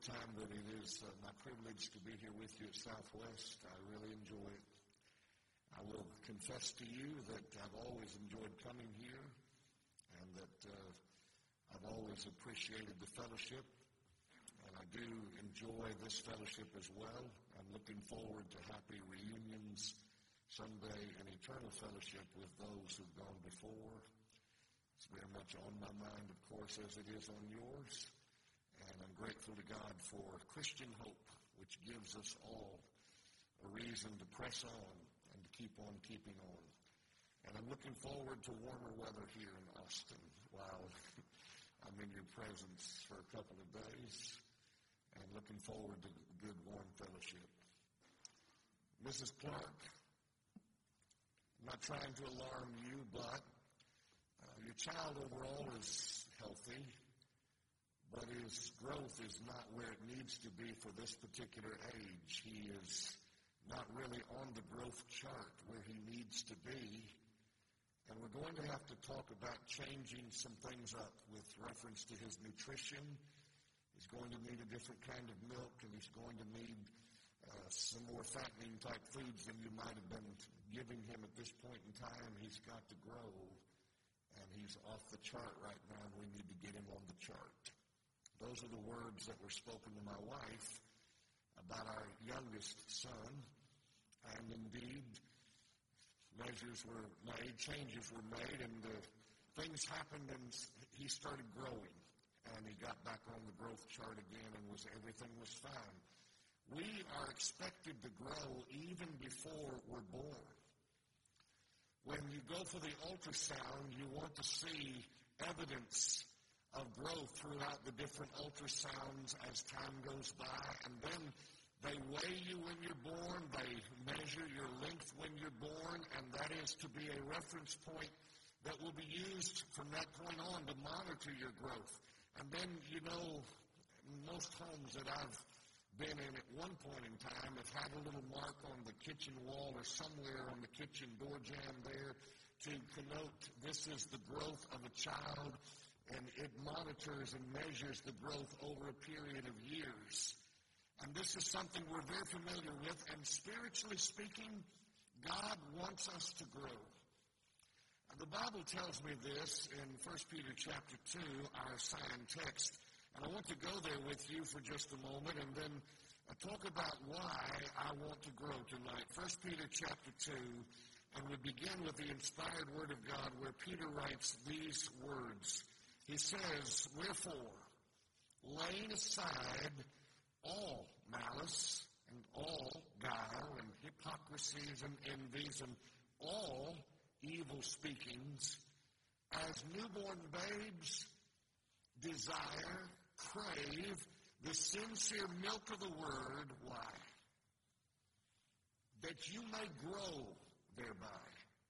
time that it is my privilege to be here with you at Southwest. I really enjoy it. I will confess to you that I've always enjoyed coming here and that I've always appreciated the fellowship, and I do enjoy this fellowship as well. I'm looking forward to happy reunions someday and eternal fellowship with those who've gone before. It's very much on my mind, of course, as it is on yours. And I'm grateful to God for Christian hope, which gives us all a reason to press on and to keep on keeping on. And I'm looking forward to warmer weather here in Austin while I'm in your presence for a couple of days, and looking forward to good, warm fellowship. Mrs. Clark, I'm not trying to alarm you, but your child overall is healthy, but his growth is not where it needs to be for this particular age. He is not really on the growth chart where he needs to be. And we're going to have to talk about changing some things up with reference to his nutrition. He's going to need a different kind of milk, and he's going to need some more fattening type foods than you might have been giving him at this point in time. He's got to grow, and he's off the chart right now, and we need to get him on the chart. Those are the words that were spoken to my wife about our youngest son, and indeed, measures were made, changes were made, and things happened, and he started growing, and he got back on the growth chart again, and everything was fine. We are expected to grow even before we're born. When you go for the ultrasound, you want to see evidence of growth throughout the different ultrasounds as time goes by, and then they weigh you when you're born, they measure your length when you're born, and that is to be a reference point that will be used from that point on to monitor your growth. And then, most homes that I've been in at one point in time have had a little mark on the kitchen wall or somewhere on the kitchen door jamb there to connote this is the growth of a child, and it monitors and measures the growth over a period of years. And this is something we're very familiar with, and spiritually speaking, God wants us to grow. And the Bible tells me this in 1 Peter chapter 2, our assigned text, and I want to go there with you for just a moment and then talk about why I want to grow tonight. 1 Peter chapter 2, and we begin with the inspired word of God where Peter writes these words. He says, "Wherefore, laying aside all malice and all guile and hypocrisies and envies and all evil speakings, as newborn babes desire, crave the sincere milk of the word." Why? "That you may grow thereby,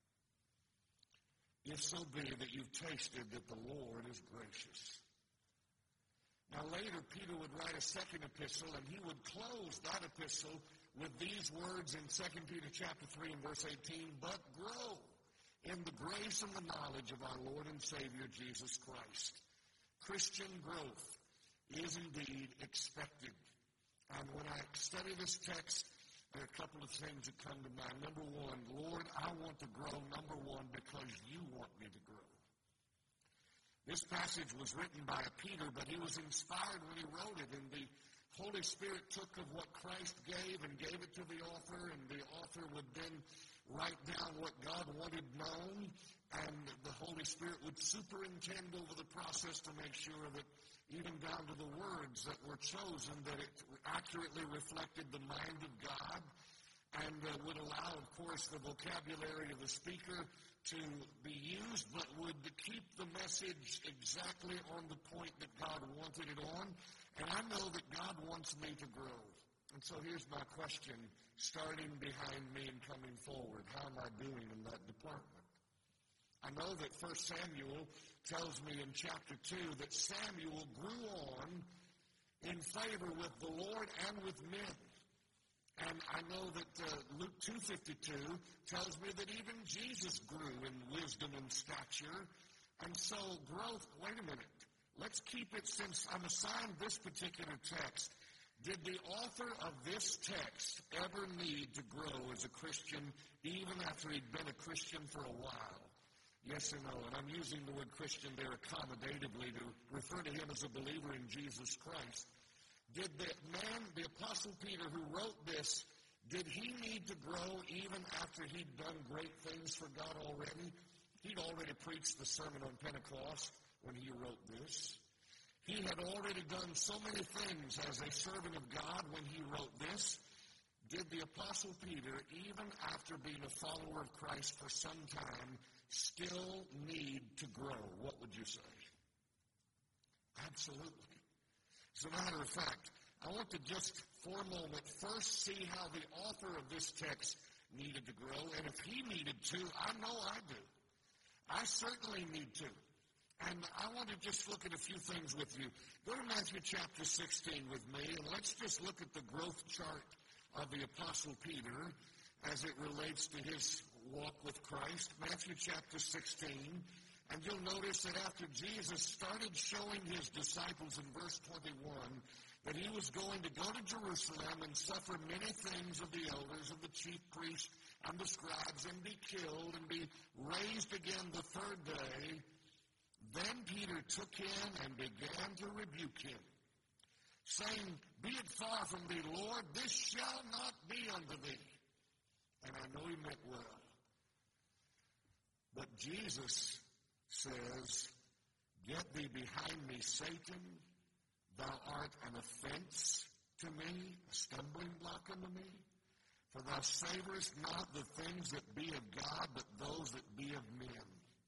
if so be that you've tasted that the Lord is gracious." Now later, Peter would write a second epistle, and he would close that epistle with these words in 2 Peter chapter 3 and verse 18, "But grow in the grace and the knowledge of our Lord and Savior Jesus Christ." Christian growth is indeed expected. And when I study this text, there are a couple of things that come to mind. Number one, Lord, I want to grow, number one, because you want me to grow. This passage was written by Peter, but he was inspired when he wrote it, and the Holy Spirit took of what Christ gave and gave it to the author, and the author would then write down what God wanted known, and the Holy Spirit would superintend over the process to make sure that even down to the words that were chosen, that it accurately reflected the mind of God, and would allow, of course, the vocabulary of the speaker to be used, but would keep the message exactly on the point that God wanted it on. And I know that God wants me to grow. And so here's my question, starting behind me and coming forward. How am I doing in that department? I know that 1 Samuel tells me in chapter 2 that Samuel grew on in favor with the Lord and with men. And I know that Luke 2:52 tells me that even Jesus grew in wisdom and stature. And so growth, wait a minute. Let's keep it, since I'm assigned this particular text, Did the author of this text ever need to grow as a Christian even after he'd been a Christian for a while? Yes or no? And I'm using the word Christian there accommodatively to refer to him as a believer in Jesus Christ. Did the Apostle Peter who wrote this, did he need to grow even after he'd done great things for God already? He'd already preached the Sermon on Pentecost when he wrote this. He had already done so many things as a servant of God when he wrote this. Did the Apostle Peter, even after being a follower of Christ for some time, still need to grow? What would you say? Absolutely. As a matter of fact, I want to just for a moment first see how the author of this text needed to grow. And if he needed to, I know I do. I certainly need to. And I want to just look at a few things with you. Go to Matthew chapter 16 with me, and let's just look at the growth chart of the Apostle Peter as it relates to his walk with Christ. Matthew chapter 16, and you'll notice that after Jesus started showing his disciples in verse 21 that he was going to go to Jerusalem and suffer many things of the elders, of the chief priests, and the scribes, and be killed, and be raised again the third day, then Peter took him and began to rebuke him, saying, Be it far from thee, Lord, this shall not be unto thee. And I know he meant well. But Jesus says, Get thee behind me, Satan. Thou art an offense to me, a stumbling block unto me. For thou savorest not the things that be of God, but those that be of men.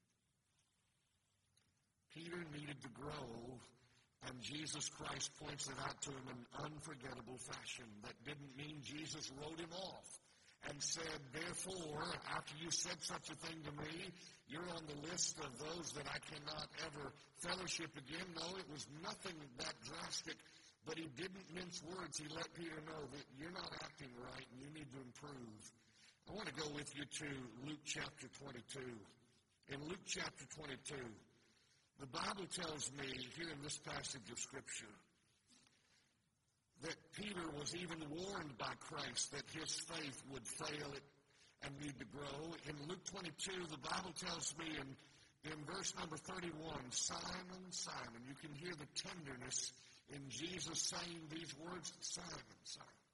Peter needed to grow, and Jesus Christ points it out to him in unforgettable fashion. That didn't mean Jesus wrote him off and said, therefore, after you said such a thing to me, you're on the list of those that I cannot ever fellowship again. No, it was nothing that drastic, but he didn't mince words. He let Peter know that you're not acting right and you need to improve. I want to go with you to Luke chapter 22. In Luke chapter 22, the Bible tells me here in this passage of Scripture that Peter was even warned by Christ that his faith would fail and need to grow. In Luke 22, the Bible tells me in verse number 31, Simon, Simon, you can hear the tenderness in Jesus saying these words, Simon, Simon.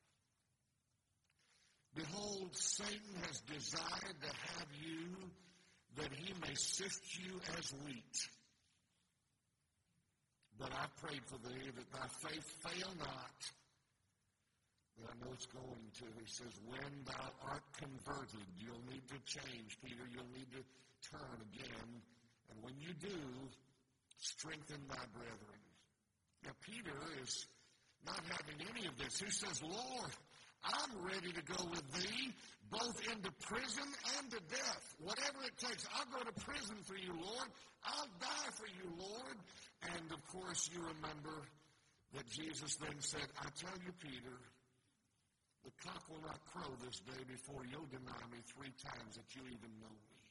Behold, Satan has desired to have you that he may sift you as wheat. But I prayed for thee that thy faith fail not. But I know it's going to. He says, when thou art converted, you'll need to change, Peter. You'll need to turn again. And when you do, strengthen thy brethren. Now, Peter is not having any of this. He says, Lord, I'm ready to go with thee, both into prison and to death. Whatever it takes. I'll go to prison for you, Lord. I'll die for you, Lord. And, of course, you remember that Jesus then said, I tell you, Peter, the cock will not crow this day before you'll deny me 3 times that you even know me.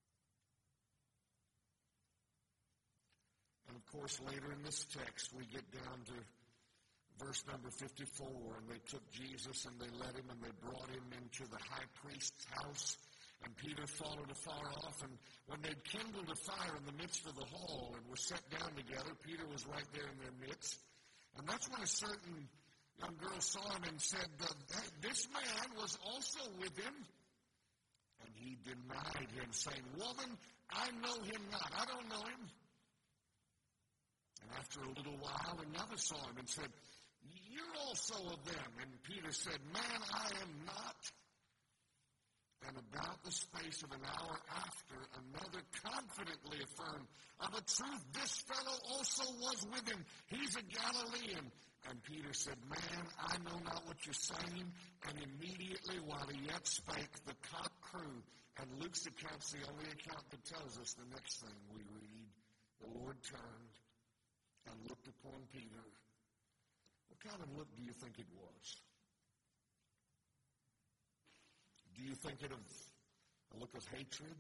And, of course, later in this text, we get down to verse number 54, and they took Jesus and they led him and they brought him into the high priest's house. And Peter followed afar off, and when they'd kindled a fire in the midst of the hall and were set down together, Peter was right there in their midst. And that's when a certain young girl saw him and said, this man was also with him. And he denied him, saying, Woman, I know him not. I don't know him. And after a little while, another saw him and said, You're also of them. And Peter said, Man, I am not. And about the space of an hour after, another confidently affirmed, Of a truth, this fellow also was with him. He's a Galilean. And Peter said, Man, I know not what you're saying. And immediately, while he yet spake, the cock crew. And Luke's account's the only account that tells us the next thing we read. The Lord turned and looked upon Peter. What kind of look do you think it was? Do you think it of a look of hatred?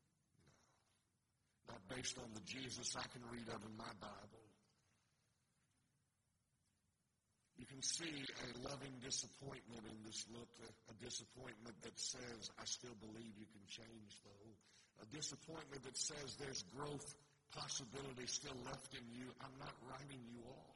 No. Not based on the Jesus I can read of in my Bible. You can see a loving disappointment in this look, a disappointment that says, I still believe you can change, though. A disappointment that says there's growth possibility still left in you. I'm not writing you off.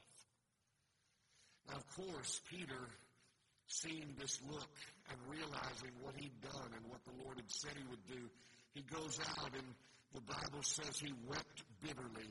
Now, of course, Peter, seeing this look and realizing what he'd done and what the Lord had said he would do, he goes out and the Bible says he wept bitterly.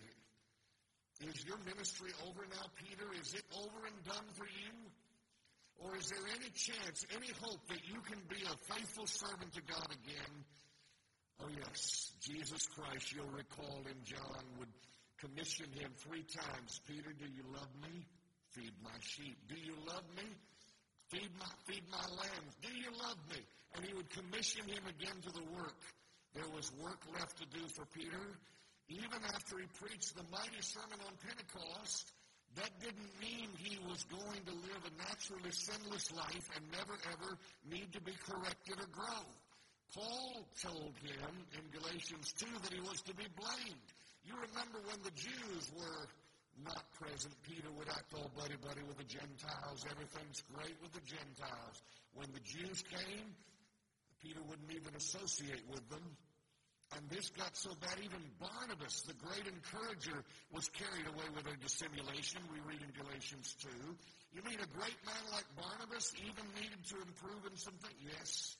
Is your ministry over now, Peter? Is it over and done for you? Or is there any chance, any hope that you can be a faithful servant to God again? Oh yes, Jesus Christ, you'll recall in John, would commission him 3 times. Peter, do you love me? Feed my sheep. Do you love me? Feed my lambs. Do you love me? And he would commission him again to the work. There was work left to do for Peter. Even after he preached the mighty sermon on Pentecost, that didn't mean he was going to live a naturally sinless life and never ever need to be corrected or grow. Paul told him in Galatians 2 that he was to be blamed. You remember when the Jews were not present, Peter would act all buddy-buddy with the Gentiles. Everything's great with the Gentiles. When the Jews came, Peter wouldn't even associate with them. And this got so bad, even Barnabas, the great encourager, was carried away with their dissimulation. We read in Galatians 2. You mean a great man like Barnabas even needed to improve in something? Yes.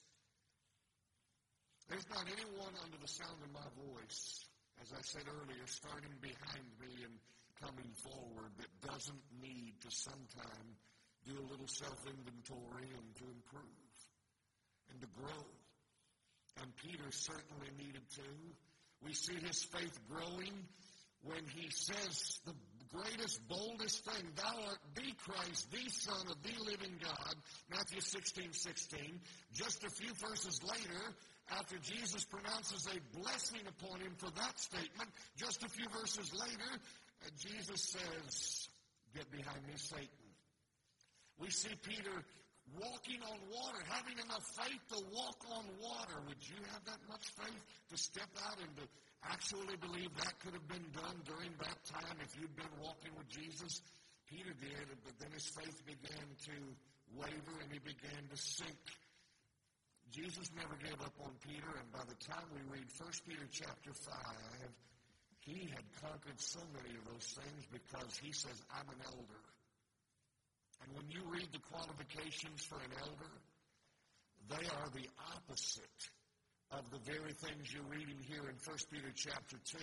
There's not anyone under the sound of my voice, as I said earlier, starting behind me and coming forward, that doesn't need to sometime do a little self-inventory and to improve and to grow. And Peter certainly needed to. We see his faith growing when he says the greatest, boldest thing, thou art the Christ, the Son of the living God, Matthew 16:16. Just a few verses later, after Jesus pronounces a blessing upon him for that statement, just a few verses later, Jesus says, get behind me, Satan. We see Peter walking on water, having enough faith to walk on water. Would you have that much faith to step out and to actually believe that could have been done during that time if you'd been walking with Jesus? Peter did, but then his faith began to waver and he began to sink. Jesus never gave up on Peter, and by the time we read 1 Peter chapter 5, he had conquered so many of those things because he says, I'm an elder. And when you read the qualifications for an elder, they are the opposite of the very things you're reading here in 1 Peter chapter 2.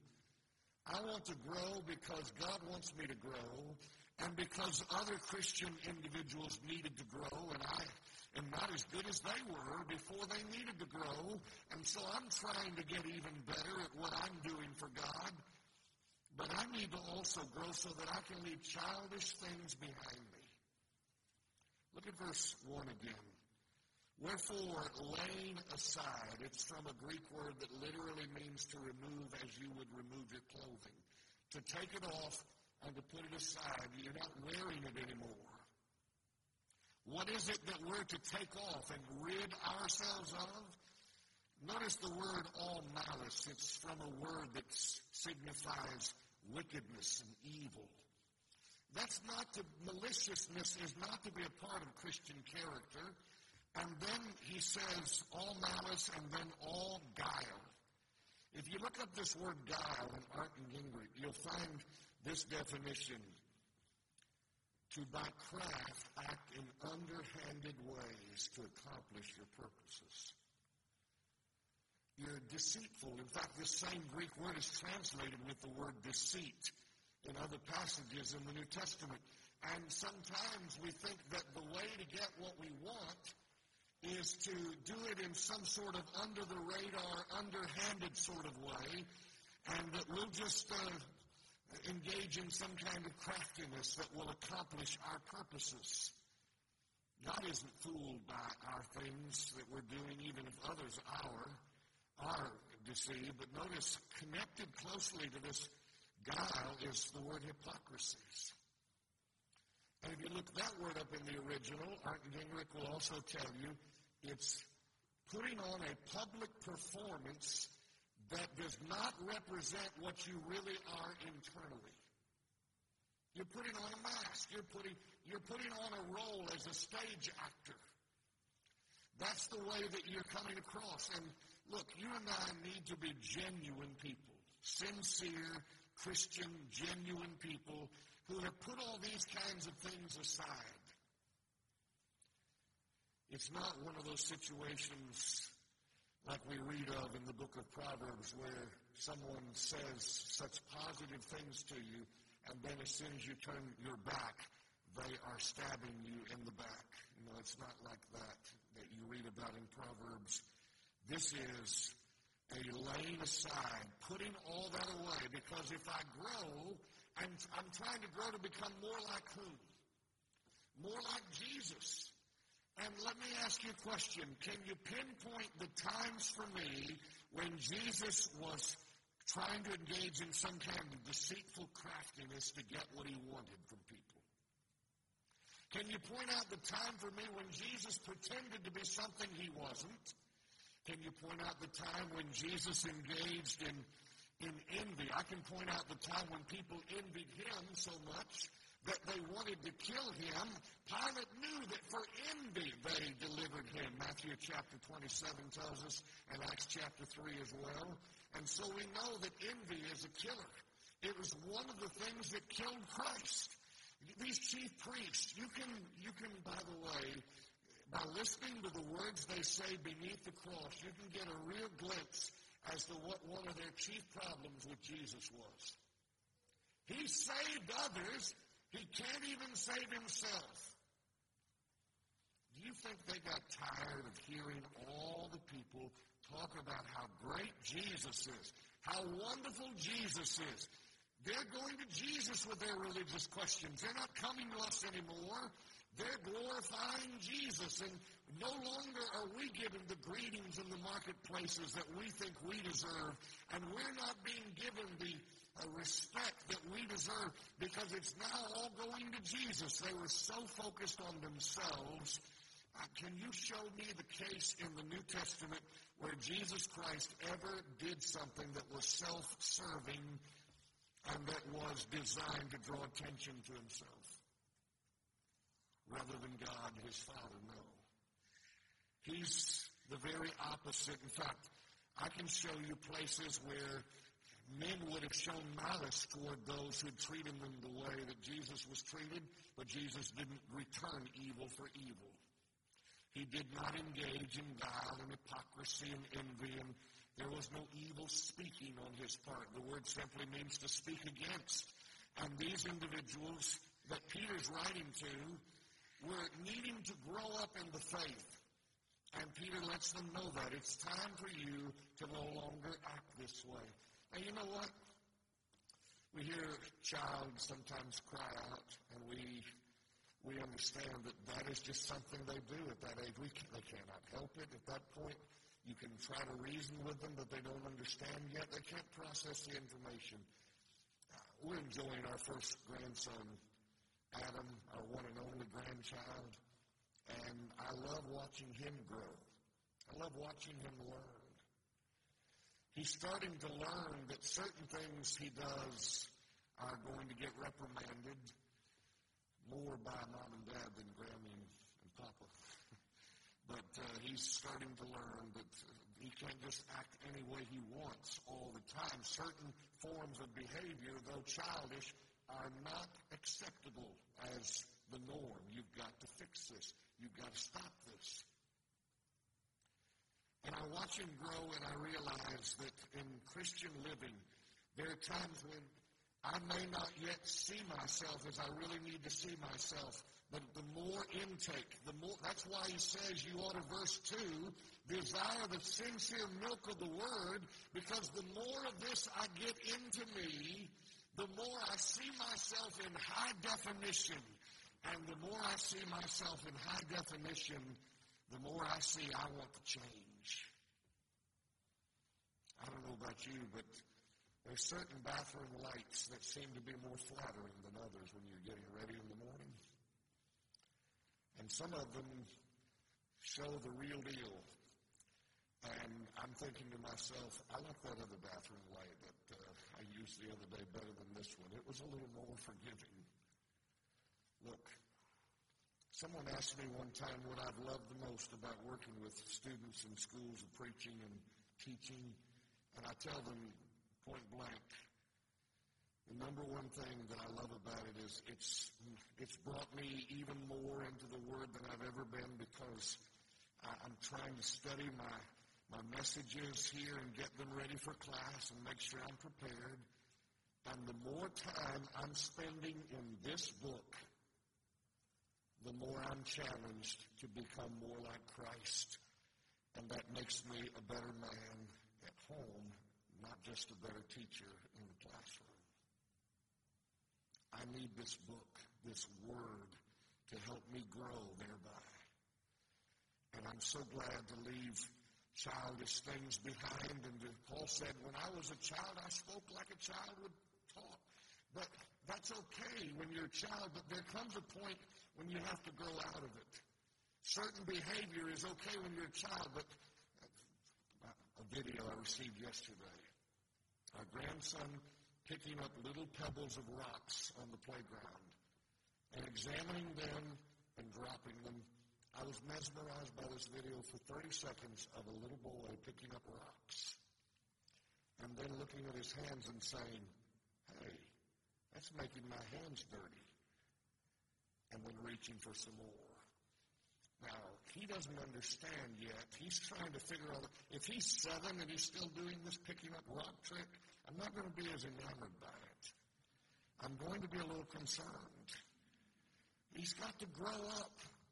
I want to grow because God wants me to grow, and because other Christian individuals needed to grow, and I am not as good as they were before they needed to grow, and so I'm trying to get even better at what I'm doing for God. But I need to also grow so that I can leave childish things behind me. Look at verse 1 again. Wherefore, laying aside, it's from a Greek word that literally means to remove as you would remove your clothing. To take it off and to put it aside. You're not wearing it anymore. What is it that we're to take off and rid ourselves of? Notice the word all malice. It's from a word that signifies wickedness and evil. That's not to, maliciousness is not to be a part of Christian character. And then he says all malice and then all guile. If you look up this word guile in Arndt and Gingrich, you'll find this definition. To by craft act in underhanded ways to accomplish your purposes. You're deceitful. In fact, this same Greek word is translated with the word deceit in other passages in the New Testament. And sometimes we think that the way to get what we want is to do it in some sort of under-the-radar, underhanded sort of way, and that we'll just engage in some kind of craftiness that will accomplish our purposes. God isn't fooled by our things that we're doing, even if others are deceived. But notice, connected closely to this guile is the word hypocrisy. And if you look that word up in the original, Arndt Gingrich will also tell you it's putting on a public performance that does not represent what you really are internally. You're putting on a mask. You're putting on a role as a stage actor. That's the way that you're coming across. And look, you and I need to be genuine people, sincere, Christian, genuine people who have put all these kinds of things aside. It's not one of those situations like we read of in the book of Proverbs where someone says such positive things to you, and then as soon as you turn your back, they are stabbing you in the back. No, it's not like that you read about in Proverbs. This is a laying aside, putting all that away, because if I grow, and I'm trying to grow to become more like who? More like Jesus. And let me ask you a question. Can you pinpoint the times for me when Jesus was trying to engage in some kind of deceitful craftiness to get what he wanted from people? Can you point out the time for me when Jesus pretended to be something he wasn't? Can you point out the time when Jesus engaged in envy? I can point out the time when people envied him so much that they wanted to kill him. Pilate knew that for envy they delivered him. Matthew chapter 27 tells us, and Acts chapter 3 as well. And so we know that envy is a killer. It was one of the things that killed Christ. These chief priests, you can, by the way, by listening to the words they say beneath the cross, you can get a real glimpse as to what one of their chief problems with Jesus was. He saved others. He can't even save himself. Do you think they got tired of hearing all the people talk about how great Jesus is, how wonderful Jesus is? They're going to Jesus with their religious questions. They're not coming to us anymore. They're glorifying Jesus, and no longer are we given the greetings in the marketplaces that we think we deserve, and we're not being given the respect that we deserve because it's now all going to Jesus. They were so focused on themselves. Can you show me the case in the New Testament where Jesus Christ ever did something that was self-serving and that was designed to draw attention to himself rather than God, his Father? No. He's the very opposite. In fact, I can show you places where men would have shown malice toward those who treated them the way that Jesus was treated, but Jesus didn't return evil for evil. He did not engage in guile and hypocrisy and envy, and there was no evil speaking on his part. The word simply means to speak against. And these individuals that Peter's writing to were needing to grow up in the faith. And Peter lets them know that. It's time for you to no longer act this way. And you know what? We hear a child sometimes cry out, and we understand that that is just something they do at that age. They cannot help it. At that point, you can try to reason with them, but they don't understand yet. They can't process the information. We're enjoying our first grandson, Adam, our one and only grandchild, and I love watching him grow. I love watching him learn. He's starting to learn that certain things he does are going to get reprimanded more by mom and dad than Grammy and Papa. But he's starting to learn that he can't just act any way he wants all the time. Certain forms of behavior, though childish, are not acceptable as the norm. You've got to fix this. You've got to stop this. And I watch him grow, and I realize that in Christian living, there are times when I may not yet see myself as I really need to see myself. But the more intake, that's why he says you ought to, verse 2, desire the sincere milk of the word, because the more of this I get into me, the more I see myself in high definition. And the more I see myself in high definition, the more I see I want to change. I don't know about you, but there's certain bathroom lights that seem to be more flattering than others when you're getting ready in the morning. And some of them show the real deal. And I'm thinking to myself, I like that other bathroom light that I used the other day better than this one. It was a little more forgiving. Someone asked me one time what I've loved the most about working with students in schools of preaching and teaching, and I tell them point blank, the number one thing that I love about it is it's brought me even more into the Word than I've ever been, because I'm trying to study my messages here and get them ready for class and make sure I'm prepared. And the more time I'm spending in this book, the more I'm challenged to become more like Christ. And that makes me a better man at home, not just a better teacher in the classroom. I need this book, this Word, to help me grow thereby. And I'm so glad to leave childish things behind. And Paul said, when I was a child, I spoke like a child would talk. But that's okay when you're a child, but there comes a point when you have to grow out of it. Certain behavior is okay when you're a child, but a video I received yesterday, our grandson picking up little pebbles of rocks on the playground and examining them and dropping them. I was mesmerized by this video for 30 seconds of a little boy picking up rocks and then looking at his hands and saying, hey, that's making my hands dirty, and then reaching for some more. Now, he doesn't understand yet. He's trying to figure out, if he's 7 and he's still doing this picking up rock trick, I'm not going to be as enamored by it. I'm going to be a little concerned. He's got to grow up.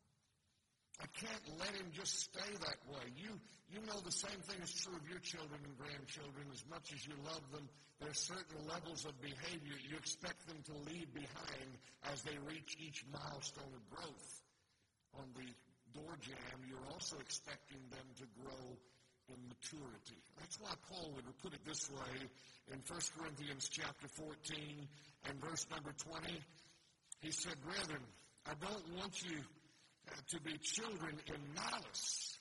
I can't let him just stay that way. You know the same thing is true of your children and grandchildren. As much as you love them, there are certain levels of behavior you expect them to leave behind as they reach each milestone of growth. On the door jamb, you're also expecting them to grow in maturity. That's why Paul would put it this way in 1 Corinthians chapter 14 and verse number 20. He said, brethren, I don't want you to be children in malice.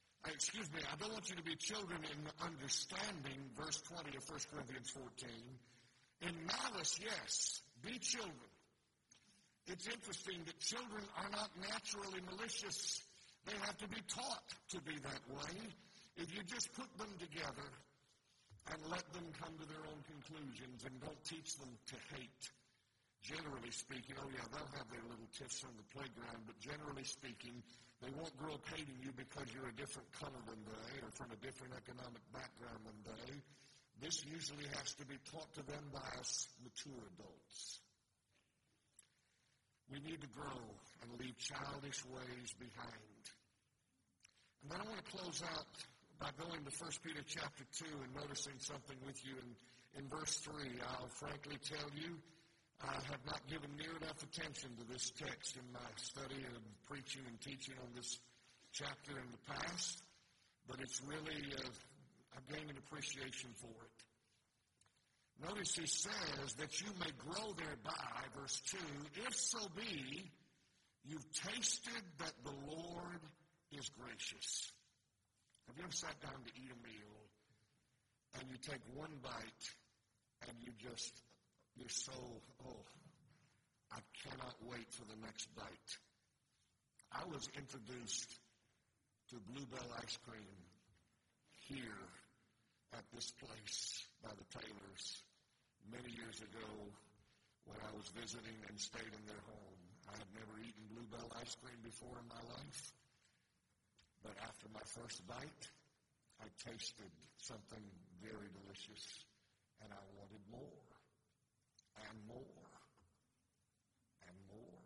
I don't want you to be children in understanding, verse 20 of 1 Corinthians 14. In malice, yes, be children. It's interesting that children are not naturally malicious. They have to be taught to be that way. If you just put them together and let them come to their own conclusions and don't teach them to hate, generally speaking, oh yeah, they'll have their little tiffs on the playground, but generally speaking, they won't grow up hating you because you're a different color than they or from a different economic background than they. This usually has to be taught to them by us mature adults. We need to grow and leave childish ways behind. And then I want to close out by going to 1 Peter chapter 2 and noticing something with you in verse 3. I'll frankly tell you, I have not given near enough attention to this text in my study and preaching and teaching on this chapter in the past, but it's really, I've gained an appreciation for it. Notice he says that you may grow thereby, verse 2, if so be you've tasted that the Lord is gracious. Have you ever sat down to eat a meal and you take one bite and you're so, I cannot wait for the next bite. I was introduced to Bluebell ice cream here at this place by the Taylors many years ago when I was visiting and stayed in their home. I had never eaten Bluebell ice cream before in my life, but after my first bite, I tasted something very delicious, and I wanted more. And more, and more.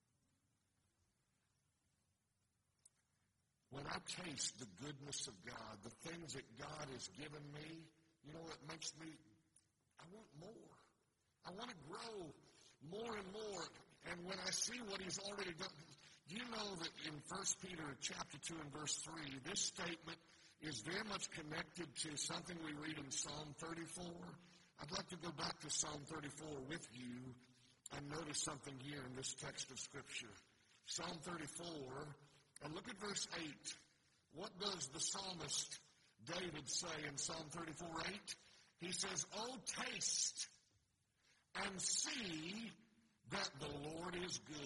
When I taste the goodness of God, the things that God has given me, you know what makes me, I want more. I want to grow more and more. And when I see what he's already done, do you know that in 1 Peter chapter 2 and verse 3, this statement is very much connected to something we read in Psalm 34? I'd like to go back to Psalm 34 with you and notice something here in this text of Scripture. Psalm 34, and look at verse 8. What does the psalmist David say in Psalm 34:8? He says, oh, taste and see that the Lord is good.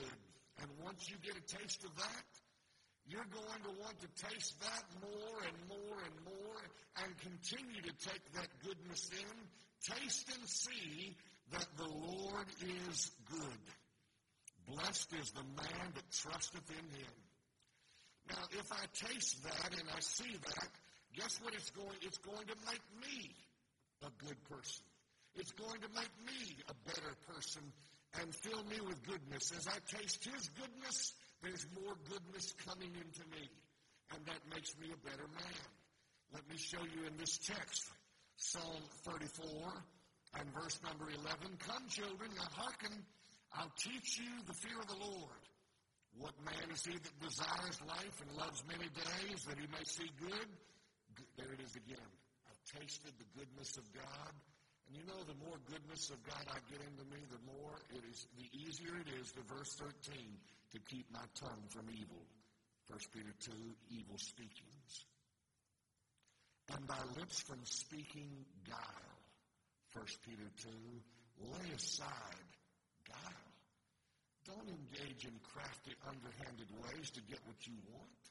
And once you get a taste of that, you're going to want to taste that more and more and more and continue to take that goodness in. Taste and see that the Lord is good. Blessed is the man that trusteth in him. Now, if I taste that and I see that, guess what it's going to make me a good person. It's going to make me a better person and fill me with goodness. As I taste his goodness, there's more goodness coming into me, and that makes me a better man. Let me show you in this text, Psalm 34 and verse number 11. Come, children, now hearken, I'll teach you the fear of the Lord. What man is he that desires life and loves many days, that he may see good? There it is again. I've tasted the goodness of God. And you know, the more goodness of God I get into me, the easier it is, to verse 13, to keep my tongue from evil. 1 Peter 2, evil speakings. And thy lips from speaking guile. 1 Peter 2, lay aside guile. Don't engage in crafty, underhanded ways to get what you want.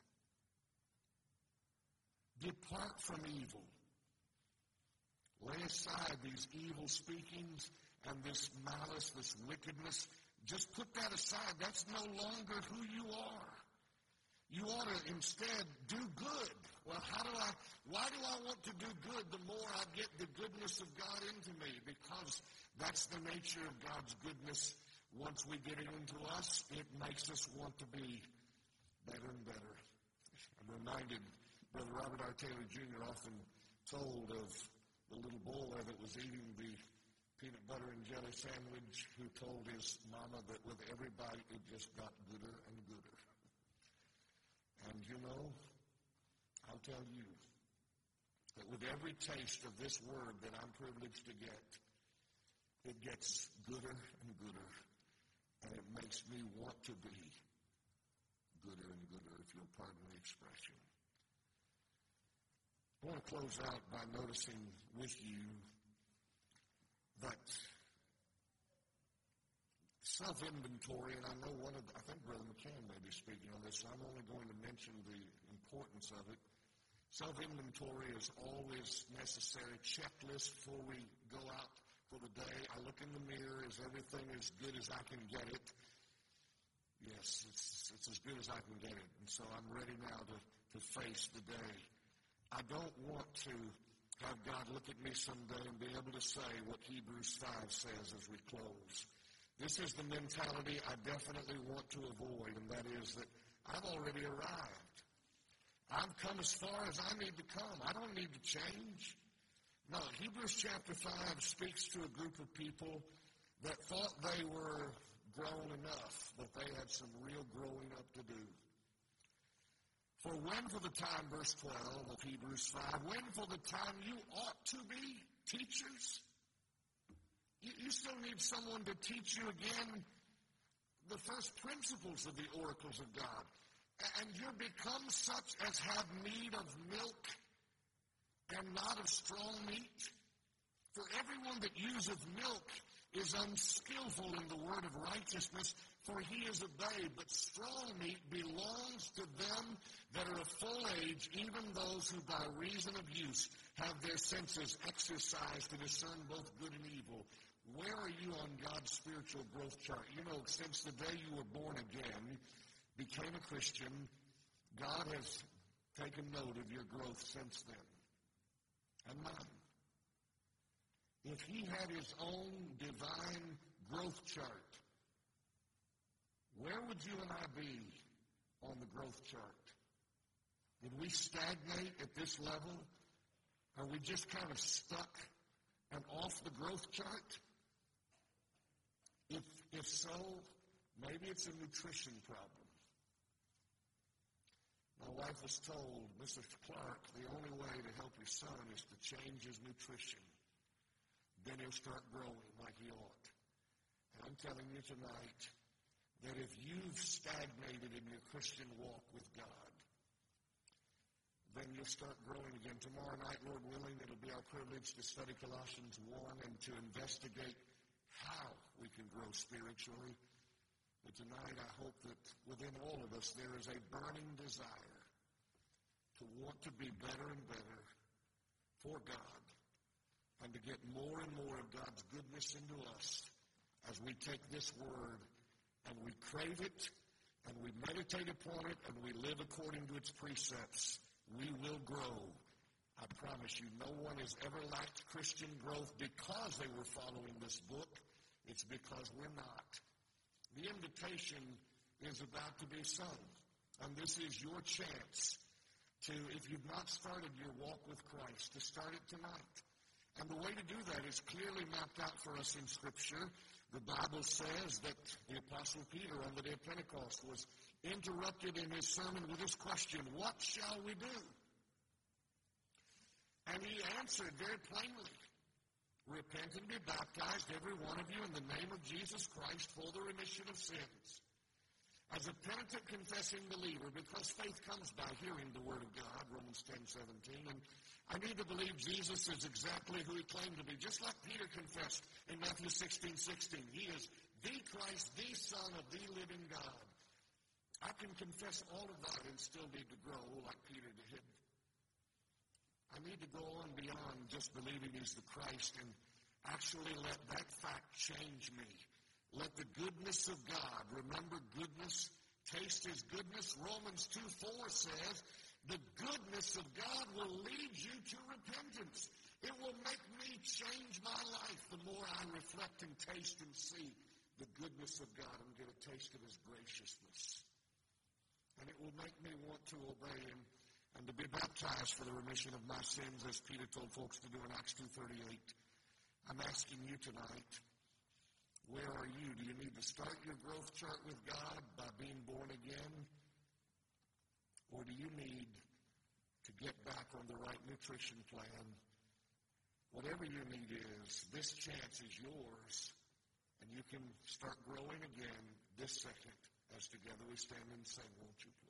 Depart from evil. Lay aside these evil speakings and this malice, this wickedness. Just put that aside. That's no longer who you are. You ought to instead do good. Well, why do I want to do good? The more I get the goodness of God into me, because that's the nature of God's goodness. Once we get it into us, it makes us want to be better and better. I'm reminded, Brother Robert R. Taylor Jr. often told of the little boy that was eating the peanut butter and jelly sandwich who told his mama that with every bite it just got gooder and gooder. And you know, I'll tell you that with every taste of this word that I'm privileged to get, it gets gooder and gooder. And it makes me want to be gooder and gooder, if you'll pardon the expression. I want to close out by noticing with you that self-inventory, and I know I think Brother McCann may be speaking on this, so I'm only going to mention the importance of it. Self-inventory is always necessary. Checklist before we go out for the day. I look in the mirror. Is everything as good as I can get it? Yes, it's as good as I can get it. And so I'm ready now to face the day. I don't want to have God look at me someday and be able to say what Hebrews 5 says as we close. This is the mentality I definitely want to avoid, and that is that I've already arrived. I've come as far as I need to come. I don't need to change. No, Hebrews chapter 5 speaks to a group of people that thought they were grown enough, but they had some real growing up to do. For when for the time, verse 12 of Hebrews 5, when for the time you ought to be teachers? You still need someone to teach you again the first principles of the oracles of God. And you're become such as have need of milk and not of strong meat. For everyone that useth milk is unskillful in the word of righteousness, for he is a babe. But strong meat belongs to them that are of full age, even those who by reason of use have their senses exercised to discern both good and evil. Where are you on God's spiritual growth chart? You know, since the day you were born again, became a Christian, God has taken note of your growth since then. And mine. If he had his own divine growth chart, where would you and I be on the growth chart? Did we stagnate at this level? Are we just kind of stuck and off the growth chart? If so, maybe it's a nutrition problem. My wife was told, Mr. Clark, the only way to help your son is to change his nutrition. Then he'll start growing like he ought. And I'm telling you tonight that if you've stagnated in your Christian walk with God, then you'll start growing again. Tomorrow night, Lord willing, it'll be our privilege to study Colossians 1 and to investigate how we can grow spiritually. But tonight I hope that within all of us there is a burning desire to want to be better and better for God and to get more and more of God's goodness into us as we take this word and we crave it and we meditate upon it and we live according to its precepts. We will grow. I promise you, no one has ever lacked Christian growth because they were following this book. It's because we're not. The invitation is about to be sung, and this is your chance to, if you've not started your walk with Christ, to start it tonight. And the way to do that is clearly mapped out for us in Scripture. The Bible says that the Apostle Peter on the day of Pentecost was interrupted in his sermon with this question, what shall we do? And he answered very plainly, repent and be baptized, every one of you, in the name of Jesus Christ for the remission of sins. As a penitent confessing believer, because faith comes by hearing the Word of God, Romans 10:17, and I need to believe Jesus is exactly who he claimed to be, just like Peter confessed in Matthew 16:16. He is the Christ, the Son of the living God. I can confess all of that and still need to grow like Peter did. I need to go on beyond just believing he's the Christ and actually let that fact change me. Let the goodness of God, remember goodness, taste his goodness. Romans 2:4 says, the goodness of God will lead you to repentance. It will make me change my life the more I reflect and taste and see the goodness of God and get a taste of his graciousness. And it will make me want to obey him and to be baptized for the remission of my sins, as Peter told folks to do in Acts 2:38. I'm asking you tonight, where are you? Do you need to start your growth chart with God by being born again? Or do you need to get back on the right nutrition plan? Whatever your need is, this chance is yours, and you can start growing again this second as together we stand and sing, won't you please?